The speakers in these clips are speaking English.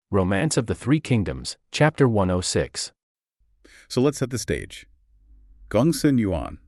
Romance of the Three Kingdoms, Chapter 106. So let's set the stage. Gongsun Yuan.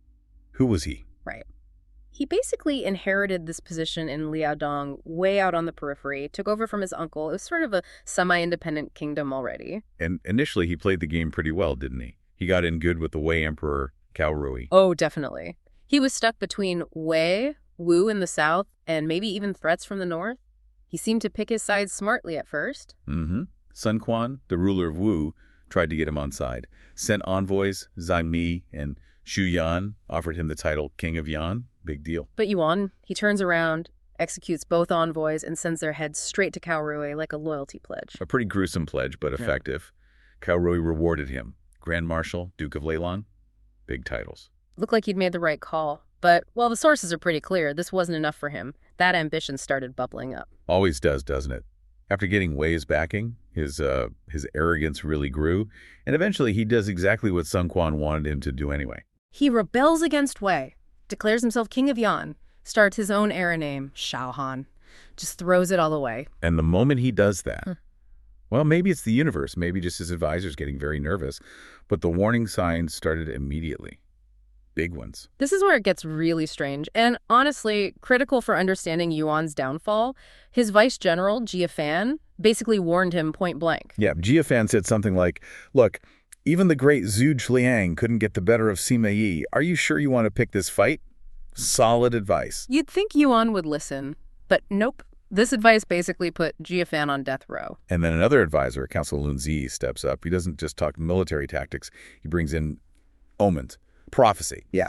Who was he? Right. He basically inherited this position in Liaodong way out on the periphery, took over from his uncle. It was sort of a semi-independent kingdom already. And initially he played the game pretty well, didn't he? He got in good with the Wei Emperor, Cao Rui. Oh, definitely. He was stuck between Wei, Wu in the south, and maybe even threats from the north. He seemed to pick his sides smartly at first. Sun Quan, the ruler of Wu, tried to get him on side. Sent envoys, Zhang Mi and Xu Yan, offered him the title King of Yan. Big deal. But Yuan, he turns around, executes both envoys, and sends their heads straight to Cao Rui like a loyalty pledge. A pretty gruesome pledge, but effective. Cao Rui rewarded him. Grand Marshal, Duke of Leilong. Big titles. Looked like he'd made the right call. But while the sources are pretty clear, this wasn't enough for him. That ambition started bubbling up. Always does, doesn't it? After getting Wei's backing, his arrogance really grew, and eventually he does exactly what Sun Quan wanted him to do anyway. He rebels against Wei, declares himself King of Yan, starts his own era name, Shao Han, just throws it all away. And the moment he does that, well, maybe it's the universe, maybe just his advisors getting very nervous, but the warning signs started immediately. Big ones. This is where it gets really strange, and honestly, critical for understanding Yuan's downfall. His vice general, Jia Fan, basically warned him point blank. Yeah, Jia Fan said something like, look, even the great Zhu Zhiliang couldn't get the better of Sima Yi. Are you sure you want to pick this fight? Solid advice. You'd think Yuan would listen, but nope. This advice basically put Jia Fan on death row. And then another advisor, Council Lunzi, steps up. He doesn't just talk military tactics. He brings in omens. Prophecy. Yeah.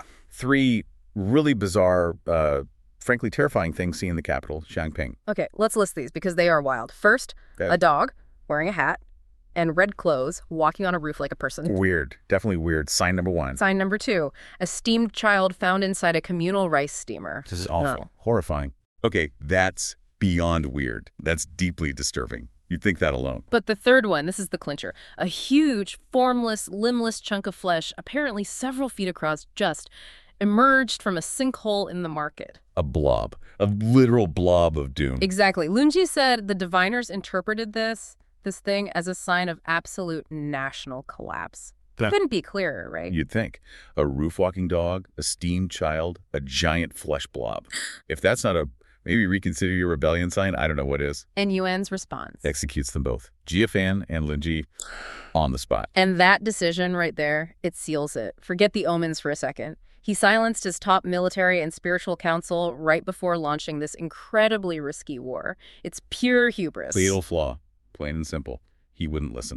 3 really bizarre, frankly terrifying things seen in the capital, Changping. Okay, let's list these because they are wild. First, a dog wearing a hat and red clothes walking on a roof like a person. Weird. Definitely weird. Sign number 1. Sign number 2, a steamed child found inside a communal rice steamer. This is awful. Horrifying. Okay, that's beyond weird. That's deeply disturbing. You'd think that alone. But the third one, this is the clincher. A huge, formless, limbless chunk of flesh, apparently several feet across, just emerged from a sinkhole in the market. A blob. A literal blob of doom. Exactly. Lunji said the diviners interpreted this thing as a sign of absolute national collapse. Couldn't be clearer, right? You'd think. A roof-walking dog, a steamed child, a giant flesh blob. If that's not a maybe reconsider your rebellion sign, I don't know what is. And Yuan's response Executes them both. Jia Fan and Lunji on the spot. And that decision right there, it seals it. Forget the omens for a second. He silenced his top military and spiritual council right before launching this incredibly risky war. It's pure hubris. Fatal flaw. Plain and simple. He wouldn't listen.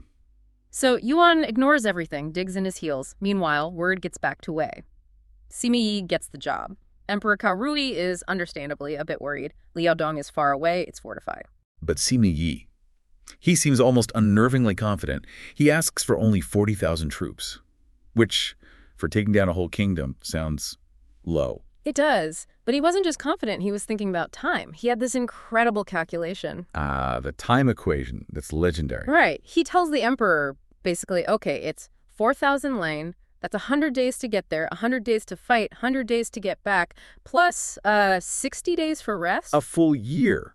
So Yuan ignores everything, digs in his heels. Meanwhile, word gets back to Wei. Sima Yi gets the job. Emperor Cao Rui is understandably a bit worried. Liaodong is far away, it's fortified. But Sima Yi, he seems almost unnervingly confident. He asks for only 40,000 troops, which, for taking down a whole kingdom, sounds low. It does, but he wasn't just confident, he was thinking about time. He had this incredible calculation. The time equation that's legendary. Right. He tells the emperor, basically, okay, it's 4,000 lane, that's 100 days to get there, 100 days to fight, 100 days to get back, plus 60 days for rest. A full year.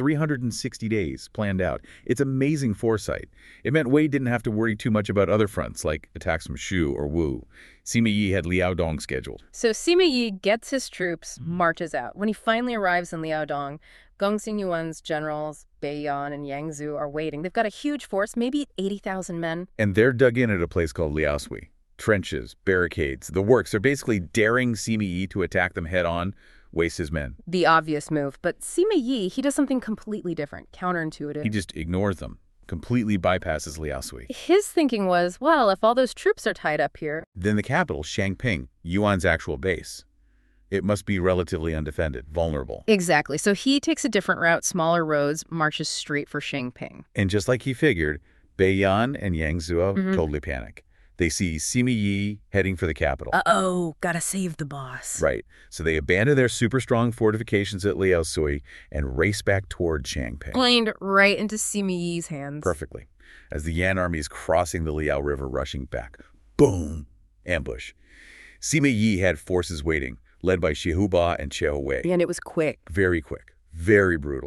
360 days planned out. It's amazing foresight. It meant Wei didn't have to worry too much about other fronts, like attacks from Shu or Wu. Sima Yi had Liaodong scheduled. So Sima Yi gets his troops, marches out. When he finally arrives in Liaodong, Gongsun Yuan's generals, Bai Yan and Yang Zhu, are waiting. They've got a huge force, maybe 80,000 men. And they're dug in at a place called Liaosui. Trenches, barricades, the works. They're basically daring Sima Yi to attack them head-on, waste his men. The obvious move. But Sima Yi, he does something completely different, counterintuitive. He just ignores them, completely bypasses Liaosui. His thinking was, well, if all those troops are tied up here... Then the capital, Changping, Yuan's actual base. It must be relatively undefended, vulnerable. Exactly. So he takes a different route, smaller roads, marches straight for Changping. And just like he figured, Bai Yan and Yang Zhuo totally panic. They see Sima Yi heading for the capital. Uh-oh, gotta save the boss. Right. So they abandon their super strong fortifications at Liaosui and race back toward Changping. Played right into Sima Yi's hands. Perfectly. As the Yan army is crossing the Liao River, rushing back. Boom! Ambush. Sima Yi had forces waiting, led by Xiaohua and Qiao Wei. And it was quick. Very quick. Very brutal.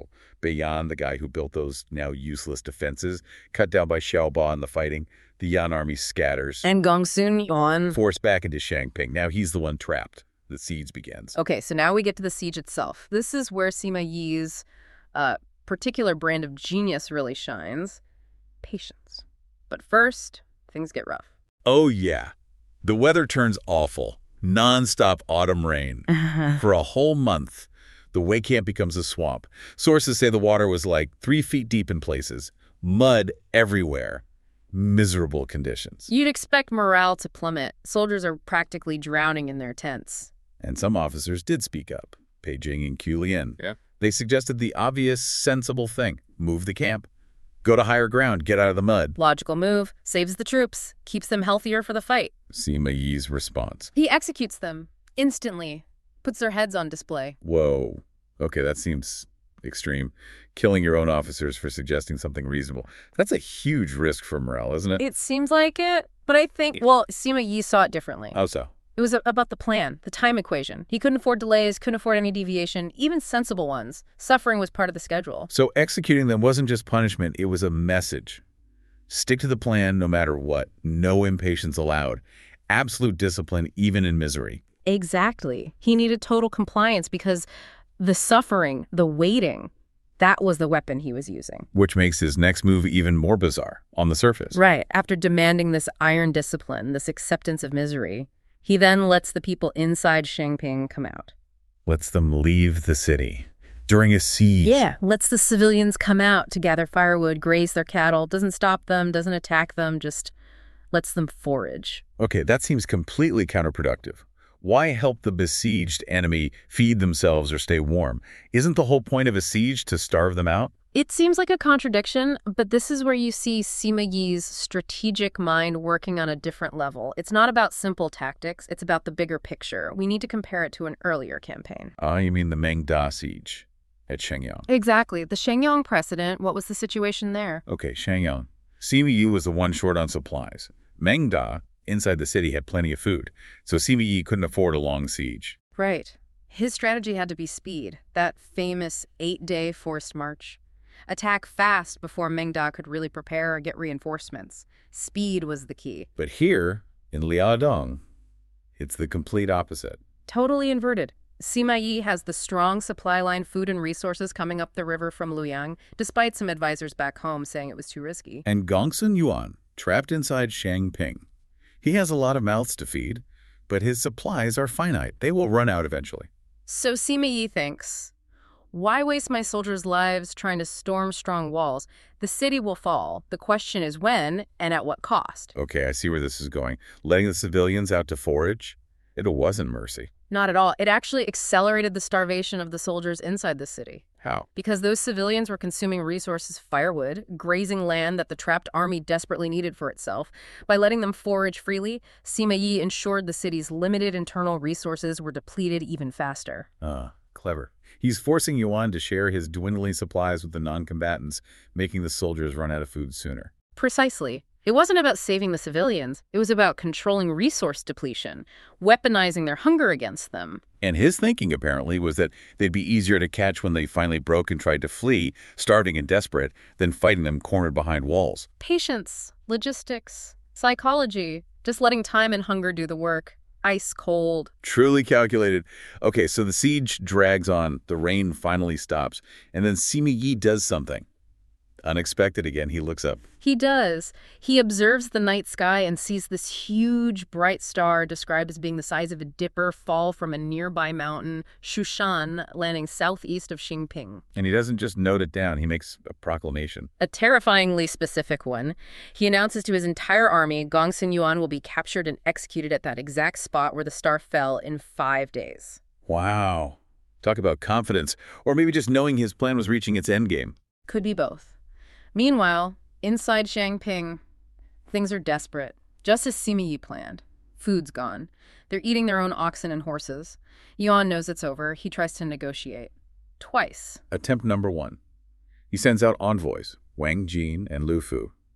Bayan, the guy who built those now useless defenses, cut down by Xiaoba in the fighting. The Yan army scatters, And Gongsun Yuan. forced back into Shangping. Now he's the one trapped. The siege begins. Okay, so now we get to the siege itself. This is where Sima Yi's particular brand of genius really shines. Patience. But first, things get rough. Oh, yeah. The weather turns awful. Non-stop autumn rain. For a whole month, the Wei camp becomes a swamp. Sources say the water was like 3 feet deep in places. Mud everywhere. Miserable conditions. You'd expect morale to plummet. Soldiers are practically drowning in their tents. And some officers did speak up. Pei Jing and Qiu Lian. Yeah. They suggested the obvious, sensible thing. Move the camp. Go to higher ground. Get out of the mud. Logical move. Saves the troops. Keeps them healthier for the fight. Sima Yi's response. He executes them. Instantly. Puts their heads on display. Whoa. Okay, that seems extreme. Killing your own officers for suggesting something reasonable. That's a huge risk for morale, isn't it? It seems like it, but I think, well, Sima Yi saw it differently. How so? It was about the plan, the time equation. He couldn't afford delays, couldn't afford any deviation, even sensible ones. Suffering was part of the schedule. So executing them wasn't just punishment, it was a message. Stick to the plan no matter what. No impatience allowed. Absolute discipline even in misery. Exactly. He needed total compliance because the suffering, the waiting, that was the weapon he was using. Which makes his next move even more bizarre on the surface. Right. After demanding this iron discipline, this acceptance of misery, he then lets the people inside Shangping come out. Lets them leave the city. During a siege. Yeah, lets the civilians come out to gather firewood, graze their cattle, doesn't stop them, doesn't attack them, just lets them forage. Okay, that seems completely counterproductive. Why help the besieged enemy feed themselves or stay warm? Isn't the whole point of a siege to starve them out? It seems like a contradiction, but this is where you see Sima Yi's strategic mind working on a different level. It's not about simple tactics, it's about the bigger picture. We need to compare it to an earlier campaign. You mean the Meng Da siege at Shenyang. Exactly. The Shenyang precedent, what was the situation there? Okay, Shenyang. Sima Yi was the one short on supplies. Meng Da, inside the city, had plenty of food, so Sima Yi couldn't afford a long siege. Right. His strategy had to be speed, that famous 8-day forced march. Attack fast before Meng Da could really prepare or get reinforcements. Speed was the key. But here, in Liaodong, it's the complete opposite. Totally inverted. Sima Yi has the strong supply line, food and resources coming up the river from Luoyang, despite some advisors back home saying it was too risky. And Gongsun Yuan, trapped inside Shangping. He has a lot of mouths to feed, but his supplies are finite. They will run out eventually. So Sima Yi thinks, why waste my soldiers' lives trying to storm strong walls? The city will fall. The question is when and at what cost. Okay, I see where this is going. Letting the civilians out to forage? It wasn't mercy. Not at all. It actually accelerated the starvation of the soldiers inside the city. How? Because those civilians were consuming resources, firewood, grazing land that the trapped army desperately needed for itself. By letting them forage freely, Sima Yi ensured the city's limited internal resources were depleted even faster. Clever. He's forcing Yuan to share his dwindling supplies with the non-combatants, making the soldiers run out of food sooner. Precisely. It wasn't about saving the civilians. It was about controlling resource depletion, weaponizing their hunger against them. And his thinking, apparently, was that they'd be easier to catch when they finally broke and tried to flee, starving and desperate, than fighting them cornered behind walls. Patience, logistics, psychology, just letting time and hunger do the work. Ice cold. Truly calculated. Okay, so the siege drags on, the rain finally stops, and then Sima Yi does something. Unexpected again, he looks up. He does. He observes the night sky and sees this huge bright star described as being the size of a dipper fall from a nearby mountain, Shushan, landing southeast of Xingping. And he doesn't just note it down, he makes a proclamation. A terrifyingly specific one. He announces to his entire army Gongsun Yuan will be captured and executed at that exact spot where the star fell in 5 days. Wow. Talk about confidence. Or maybe just knowing his plan was reaching its endgame. Could be both. Meanwhile, inside Shangping, things are desperate, just as Sima Yi planned. Food's gone. They're eating their own oxen and horses. Yuan knows it's over. He tries to negotiate. Twice. Attempt number 1. He sends out envoys, Wang Jin and Lu Fu.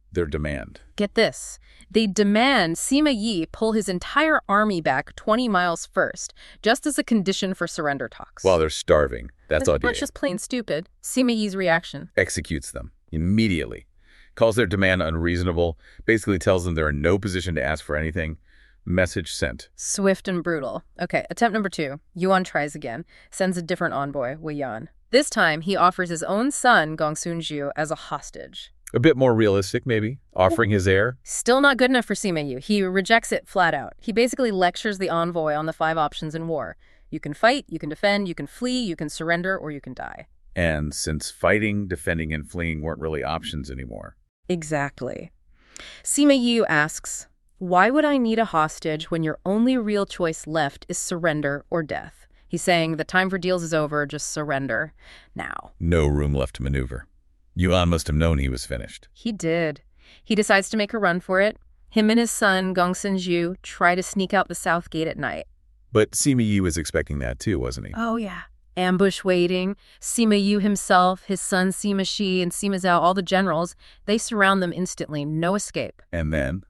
their demand. Get this. They demand Sima Yi pull his entire army back 20 miles first, just as a condition for surrender talks. While they're starving. That's It's audacious. not just plain stupid. Sima Yi's reaction. Executes them immediately. Calls their demand unreasonable. Basically tells them they're in no position to ask for anything. Message sent. Swift and brutal. Okay, attempt number 2. Yuan tries again. Sends a different envoy, Wei Yan. This time, he offers his own son, Gongsun-ju, as a hostage. A bit more realistic, maybe. Offering his heir. Still not good enough for Sima Yi. He rejects it flat out. He basically lectures the envoy on the 5 options in war. You can fight, you can defend, you can flee, you can surrender, or you can die. And since fighting, defending, and fleeing weren't really options anymore. Exactly. Sima Yi asks, why would I need a hostage when your only real choice left is surrender or death? He's saying the time for deals is over, just surrender now. No room left to maneuver. Yuan must have known he was finished. He did. He decides to make a run for it. Him and his son, Gongsun-ju, try to sneak out the south gate at night. But Sima Yi was expecting that too, wasn't he? Oh, yeah. Ambush waiting. Sima Yi himself, his son Sima Shi, and Sima Zhao, all the generals, they surround them instantly. No escape. And then,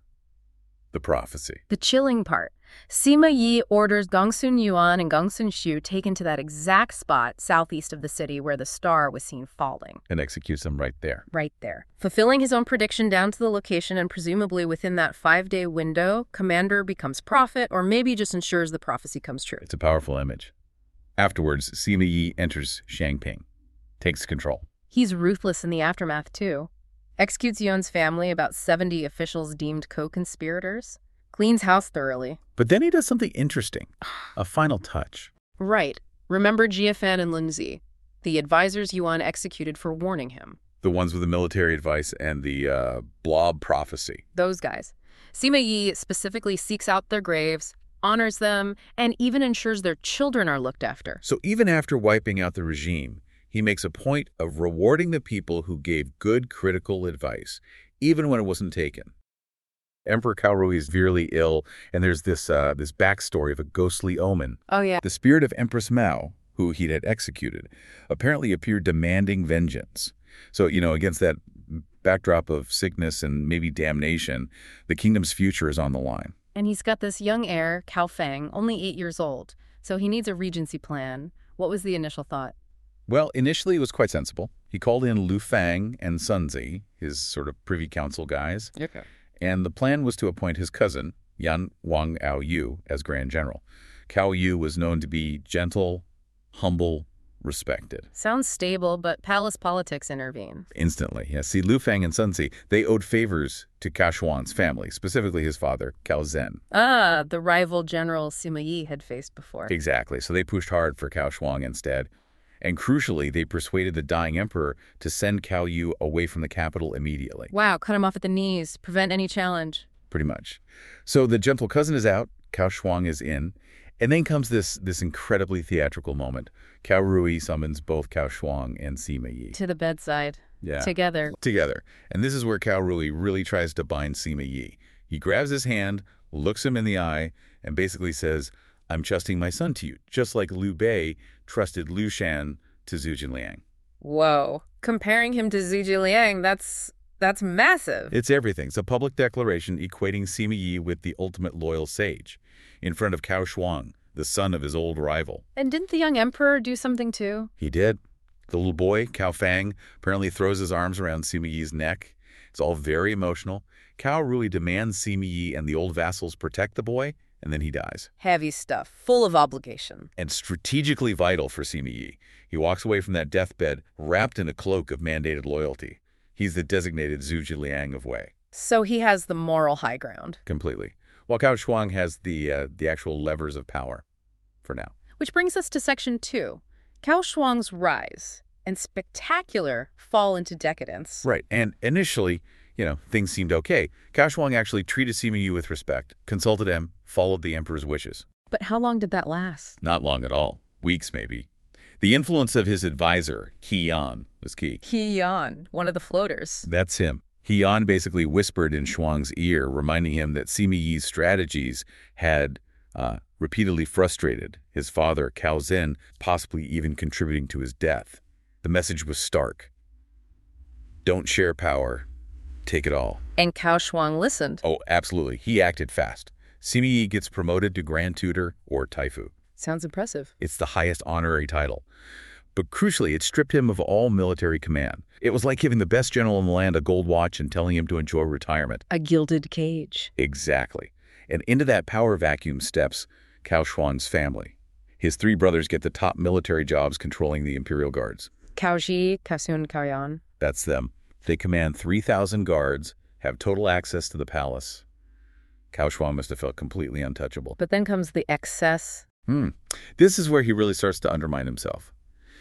the prophecy. The chilling part. Sima Yi orders Gongsun Yuan and Gongsun Shu taken to that exact spot southeast of the city where the star was seen falling. And executes them right there. Right there. Fulfilling his own prediction down to the location, and presumably within that 5-day window, Commander becomes prophet, or maybe just ensures the prophecy comes true. It's a powerful image. Afterwards, Sima Yi enters Shangping. Takes control. He's ruthless in the aftermath, too. Executes Yuan's family, about 70 officials deemed co-conspirators. Cleans house thoroughly. But then he does something interesting. A final touch. Right. Remember Jiafan and Linzi, the advisors Yuan executed for warning him. The ones with the military advice and the blob prophecy. Those guys. Sima Yi specifically seeks out their graves, honors them, and even ensures their children are looked after. So even after wiping out the regime, he makes a point of rewarding the people who gave good critical advice, even when it wasn't taken. Emperor Cao Rui is severely ill, and there's this backstory of a ghostly omen. Oh, yeah. The spirit of Empress Mao, who he had executed, apparently appeared demanding vengeance. So, against that backdrop of sickness and maybe damnation, the kingdom's future is on the line. And he's got this young heir, Cao Feng, only 8 years old. So he needs a regency plan. What was the initial thought? Well, initially it was quite sensible. He called in Lu Fang and Sun Zi, his sort of privy council guys. Okay. And the plan was to appoint his cousin, Yan Wang Ao Yu, as Grand General. Cao Yu was known to be gentle, humble, respected. Sounds stable, but palace politics intervene. Instantly, yes. See, Lu Fang and Sun Zi, they owed favors to Cao Shuang's family, specifically his father, Cao Zhen. Ah, the rival general Sima Yi had faced before. Exactly. So they pushed hard for Cao Shuang instead. And crucially, they persuaded the dying emperor to send Cao Yu away from the capital immediately. Wow, cut him off at the knees, prevent any challenge. Pretty much. So the gentle cousin is out, Cao Shuang is in, and then comes this incredibly theatrical moment. Cao Rui summons both Cao Shuang and Sima Yi. To the bedside. Yeah. Together. And this is where Cao Rui really tries to bind Sima Yi. He grabs his hand, looks him in the eye, and basically says, I'm trusting my son to you, just like Liu Bei trusted Liu Shan to Zhu Jinliang. Whoa. Comparing him to Zhu Jinliang, that's massive. It's everything. It's a public declaration equating Sima Yi with the ultimate loyal sage in front of Cao Shuang, the son of his old rival. And didn't the young emperor do something too? He did. The little boy, Cao Fang, apparently throws his arms around Sima Yi's neck. It's all very emotional. Cao Rui demands Sima Yi and the old vassals protect the boy, and then he dies. Heavy stuff, full of obligation. And strategically vital for Sima Yi. He walks away from that deathbed wrapped in a cloak of mandated loyalty. He's the designated Zhu Jinliang of Wei. So he has the moral high ground. Completely. While Cao Shuang has the actual levers of power, for now. Which brings us to Section 2. Cao Shuang's rise and spectacular fall into decadence. Right. And initially, things seemed okay. Cao Shuang actually treated Sima Yi with respect, consulted him, followed the emperor's wishes. But how long did that last? Not long at all. Weeks, maybe. The influence of his advisor, He Yan, was key. He Yan, one of the floaters. That's him. He Yan basically whispered in Shuang's ear, reminding him that Sima Yi's strategies had repeatedly frustrated his father, Cao Zhen, possibly even contributing to his death. The message was stark. Don't share power. Take it all. And Cao Shuang listened. Oh, absolutely. He acted fast. Sima Yi gets promoted to Grand Tutor, or Taifu. Sounds impressive. It's the highest honorary title. But crucially, it stripped him of all military command. It was like giving the best general in the land a gold watch and telling him to enjoy retirement. A gilded cage. Exactly. And into that power vacuum steps Cao Shuang's family. His 3 brothers get the top military jobs controlling the imperial guards. Cao Ji, Casun, Cao Yan. That's them. They command 3,000 guards, have total access to the palace. Cao Shuang must have felt completely untouchable. But then comes the excess. This is where he really starts to undermine himself.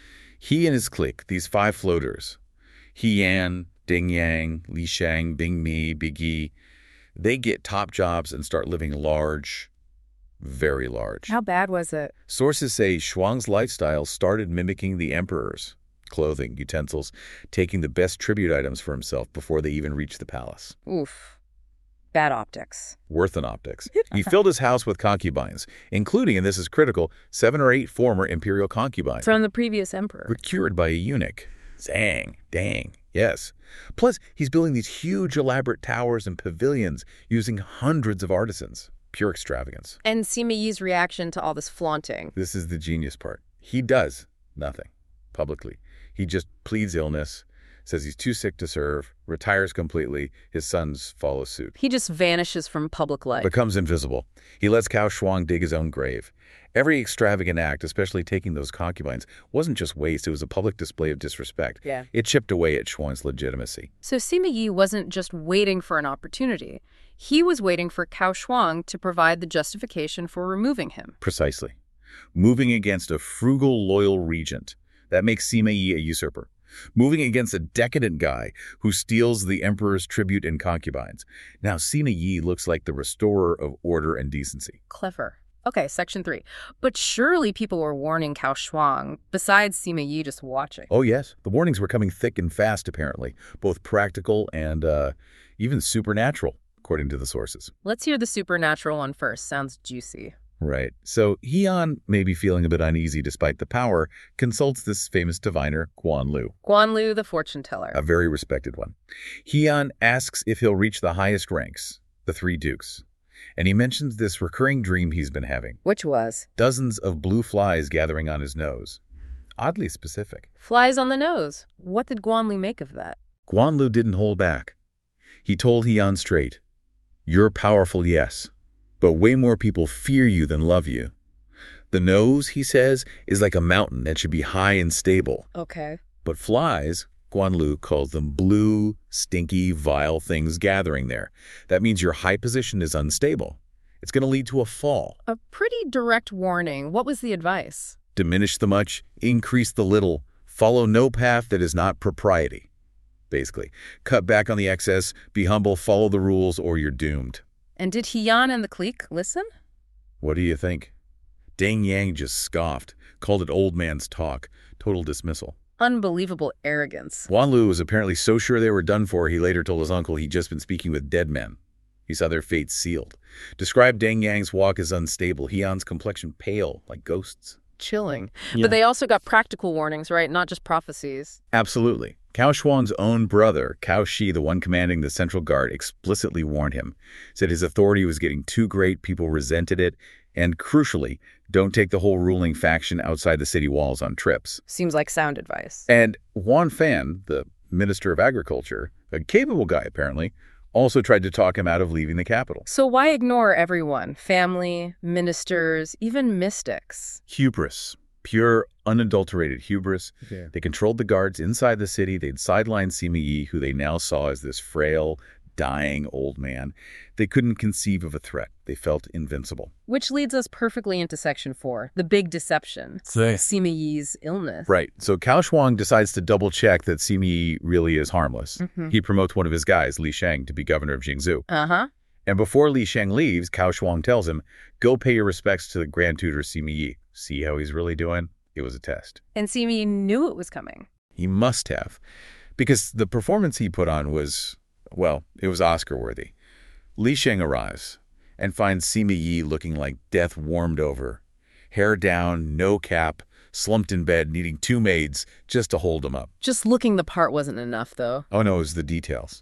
He and his clique, these 5 floaters, He Yan, Ding Yang, Li Shang, Bing Mi, Big Yi, they get top jobs and start living large, very large. How bad was it? Sources say Shuang's lifestyle started mimicking the emperor's. Clothing, utensils, taking the best tribute items for himself before they even reached the palace. Oof. Bad optics. Worse than optics. He filled his house with concubines, including, and this is critical, 7 or 8 former imperial concubines. From the previous emperor. Procured by a eunuch. Zang, dang, yes. Plus, he's building these huge elaborate towers and pavilions using hundreds of artisans. Pure extravagance. And Sima Yi's reaction to all this flaunting. This is the genius part. He does nothing publicly. He just pleads illness, says he's too sick to serve, retires completely. His sons follow suit. He just vanishes from public life. Becomes invisible. He lets Cao Shuang dig his own grave. Every extravagant act, especially taking those concubines, wasn't just waste, it was a public display of disrespect. Yeah. It chipped away at Shuang's legitimacy. So Sima Yi wasn't just waiting for an opportunity. He was waiting for Cao Shuang to provide the justification for removing him. Precisely. Moving against a frugal, loyal regent. That makes Sima Yi a usurper. Moving against a decadent guy who steals the emperor's tribute and concubines. Now, Sima Yi looks like the restorer of order and decency. Clever. Okay, section 3. But surely people were warning Cao Shuang, besides Sima Yi just watching. Oh, yes. The warnings were coming thick and fast, apparently. Both practical and even supernatural, according to the sources. Let's hear the supernatural one first. Sounds juicy. Right. So He Yan, maybe feeling a bit uneasy despite the power, consults this famous diviner, Guan Lu. Guan Lu, the fortune teller. A very respected one. He Yan asks if he'll reach the highest ranks, the 3 dukes. And he mentions this recurring dream he's been having. Which was? Dozens of blue flies gathering on his nose. Oddly specific. Flies on the nose. What did Guan Lu make of that? Guan Lu didn't hold back. He told He Yan straight, "You're powerful, yes, but way more people fear you than love you. The nose," he says, "is like a mountain that should be high and stable. Okay. But flies," Guan Lu calls them blue, stinky, vile things gathering there. That means your high position is unstable. It's going to lead to a fall. A pretty direct warning. What was the advice? Diminish the much, increase the little, follow no path that is not propriety. Basically, cut back on the excess, be humble, follow the rules, or you're doomed. And did He Yan and the clique listen? What do you think? Ding Yang just scoffed, called it old man's talk, total dismissal. Unbelievable arrogance. Guan Lu was apparently so sure they were done for, he later told his uncle he'd just been speaking with dead men. He saw their fates sealed. Described Ding Yang's walk as unstable, He Yan's complexion pale, like ghosts. Chilling. Yeah. But they also got practical warnings, right? Not just prophecies. Absolutely. Cao Shuang's own brother, Cao Shi, the one commanding the Central Guard, explicitly warned him, said his authority was getting too great, people resented it, and crucially, don't take the whole ruling faction outside the city walls on trips. Seems like sound advice. And Wan Fan, the Minister of Agriculture, a capable guy apparently, also tried to talk him out of leaving the capital. So why ignore everyone? Family, ministers, even mystics. Hubris. Pure, unadulterated hubris. Yeah. They controlled the guards inside the city. They'd sidelined Sima Yi, who they now saw as this frail, dying old man. They couldn't conceive of a threat. They felt invincible. Which leads us perfectly into section 4, the big deception. Sima Yi's illness. Right. So Cao Shuang decides to double-check that Sima Yi really is harmless. He promotes one of his guys, Li Shang, to be governor of Jingzhou. And before Li Shang leaves, Cao Shuang tells him, "Go pay your respects to the Grand Tutor Sima Yi. See how he's really doing?" It was a test. And Sima Yi knew it was coming. He must have. Because the performance he put on was, well, it was Oscar-worthy. Li Shang arrives and finds Sima Yi looking like death warmed over. Hair down, no cap, slumped in bed, needing 2 maids just to hold him up. Just looking the part wasn't enough, though. Oh no, it was the details.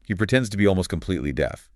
He pretends to be almost completely deaf.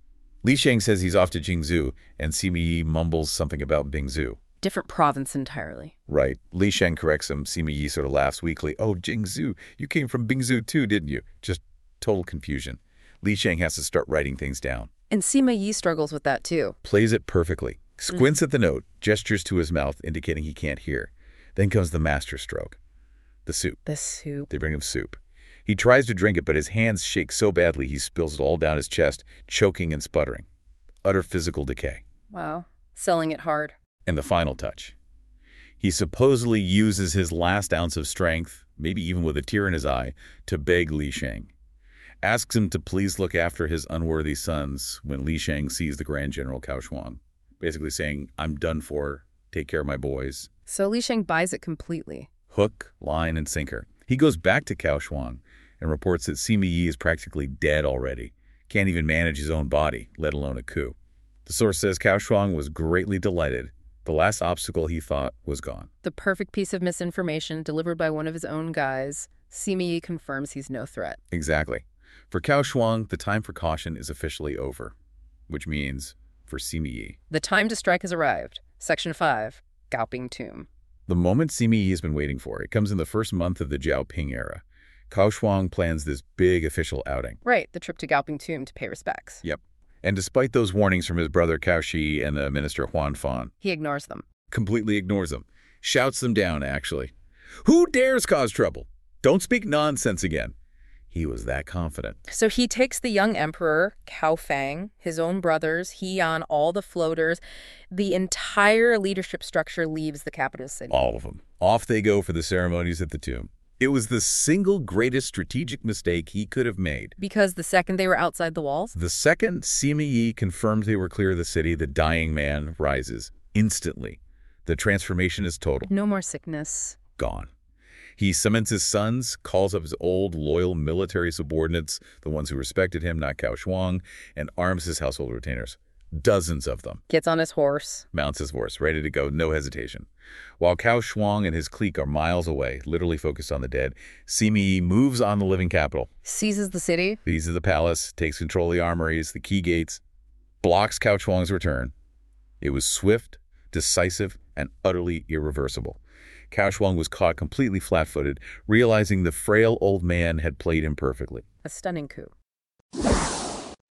Li Shang says he's off to Jingzhou, and Sima Yi mumbles something about Bingzhou. Different province entirely. Right. Li Shang corrects him. Sima Yi sort of laughs weakly. Oh, Jingzhou, you came from Bingzhou too, didn't you? Just total confusion. Li Shang has to start writing things down. And Sima Yi struggles with that too. Plays it perfectly. Squints at the note, gestures to his mouth, indicating he can't hear. Then comes the master stroke. The soup. The soup. They bring him soup. He tries to drink it, but his hands shake so badly he spills it all down his chest, choking and sputtering. Utter physical decay. Wow. Selling it hard. And the final touch. He supposedly uses his last ounce of strength, maybe even with a tear in his eye, to beg Li Shang. Asks him to please look after his unworthy sons when Li Shang sees the Grand General Cao Shuang. Basically saying, I'm done for, take care of my boys. So Li Shang buys it completely. Hook, line, and sinker. He goes back to Cao Shuang and reports that Sima Yi is practically dead already. Can't even manage his own body, let alone a coup. The source says Cao Shuang was greatly delighted. The last obstacle he thought was gone. The perfect piece of misinformation delivered by one of his own guys. Sima Yi confirms he's no threat. Exactly. For Cao Shuang, the time for caution is officially over. Which means, for Sima Yi, The time to strike has arrived. Section 5. Gaoping Tomb. the moment Sima Yi has been waiting for. It comes in the first month of the Jiaoping era. Cao Shuang plans this big official outing. Right, the trip to Gaoping Tomb to pay respects. Yep. And despite those warnings from his brother Cao Shi and the minister Huan Fan, He ignores them. completely ignores them. Shouts them down, actually. Who dares cause trouble? Don't speak nonsense again. He was that confident. So he takes the young emperor, Cao Fang, his own brothers, He Yan, all the floaters. The entire leadership structure leaves the capital city. All of them. Off they go for the ceremonies at the tomb. It was the single greatest strategic mistake he could have made. Because the second they were outside the walls, The second Sima Yi confirms they were clear of the city, the dying man rises. Instantly. The transformation is total. no more sickness. Gone. He summons his sons, calls up his old, loyal military subordinates, the ones who respected him, not Cao Shuang, and arms his household retainers. Dozens of them. Gets on his horse. Mounts his horse, ready to go, no hesitation. While Cao Shuang and his clique are miles away, literally focused on the dead, Sima Yi moves on the living capital. Seizes the city. Seizes the palace, takes control of the armories, the key gates, blocks Cao Shuang's return. It was swift, decisive, and utterly irreversible. Cao Shuang was caught completely flat-footed, realizing the frail old man had played him perfectly. A stunning coup.